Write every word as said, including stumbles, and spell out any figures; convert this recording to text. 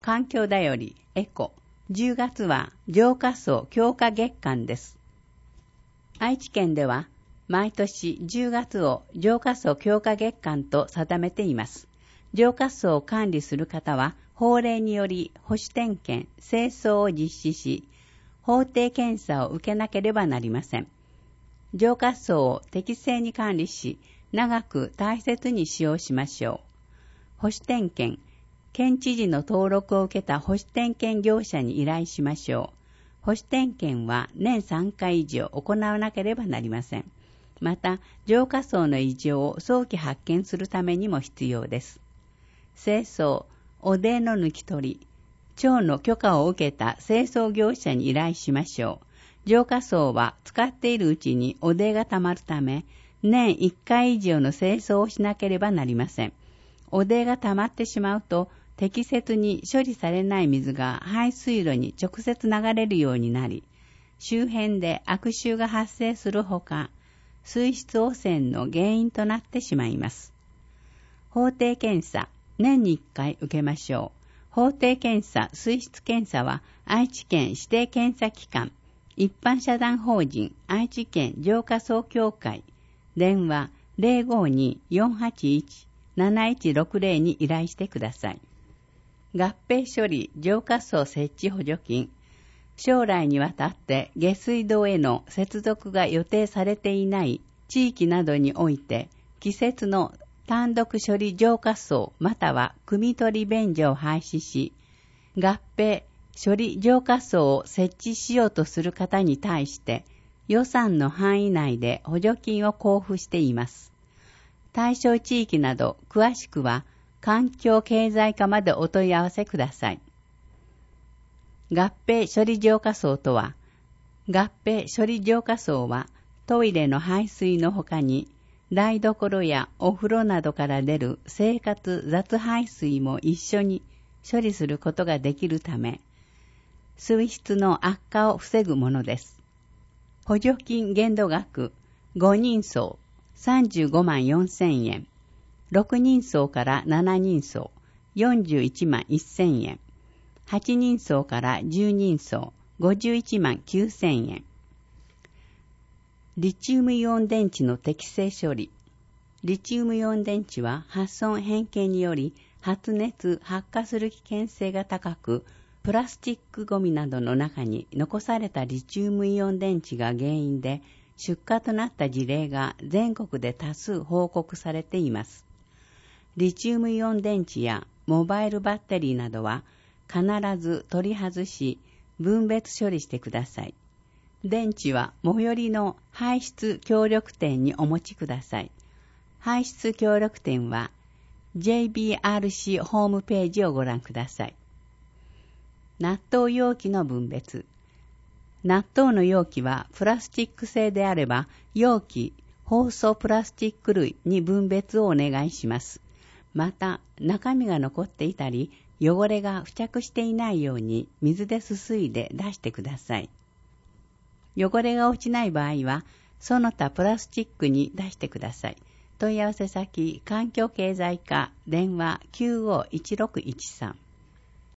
環境だよりエコ。じゅうがつは浄化層強化月間です。愛知県では毎年じゅうがつを浄化層強化月間と定めています。浄化層を管理する方は法令により保守点検、清掃を実施し、法定検査を受けなければなりません。浄化層を適正に管理し、長く大切に使用しましょう。保守点検、県知事の登録を受けた保守点検業者に依頼しましょう。保守点検は年さんかい以上行わなければなりません。また、浄化層の異常を早期発見するためにも必要です。清掃、汚泥の抜き取り、町の許可を受けた清掃業者に依頼しましょう。浄化層は使っているうちに汚泥がたまるため、年いっかい以上の清掃をしなければなりません。汚泥がたまってしまうと、適切に処理されない水が排水路に直接流れるようになり、周辺で悪臭が発生するほか、水質汚染の原因となってしまいます。法定検査、年にいっかい受けましょう。法定検査、水質検査は愛知県指定検査機関、一般社団法人愛知県浄化層協会、電話 ゼロごに よんはちいち なないちろくゼロ に依頼してください。合併処理浄化層設置補助金、将来にわたって下水道への接続が予定されていない地域などにおいて、季節の単独処理浄化層または汲み取り便所を廃止し、合併処理浄化層を設置しようとする方に対して予算の範囲内で補助金を交付しています。対象地域など詳しくは環境経済課までお問い合わせください。合併処理浄化層とは、合併処理浄化層はトイレの排水のほかに、台所やお風呂などから出る生活雑排水も一緒に処理することができるため、水質の悪化を防ぐものです。補助金限度額ごにん層さんじゅうごまんよんせんえん、ろくにん層からななにん層よんじゅういちまんせんえん、はちにん層からじゅうにん層ごじゅういちまんきゅうせんえん。リチウムイオン電池の適正処理。リチウムイオン電池は発損変形により発熱・発火する危険性が高く、プラスチックゴミなどの中に残されたリチウムイオン電池が原因で出火となった事例が全国で多数報告されています。リチウムイオン電池やモバイルバッテリーなどは必ず取り外し分別処理してください。電池は最寄りの排出協力店にお持ちください。排出協力店は ジェイビーアールシー ホームページをご覧ください。納豆容器の分別。納豆の容器はプラスチック製であれば容器、包装プラスチック類に分別をお願いします。また、中身が残っていたり、汚れが付着していないように水ですすいで出してください。汚れが落ちない場合は、その他プラスチックに出してください。問い合わせ先、環境経済課、電話きゅうごいちろくいちさん。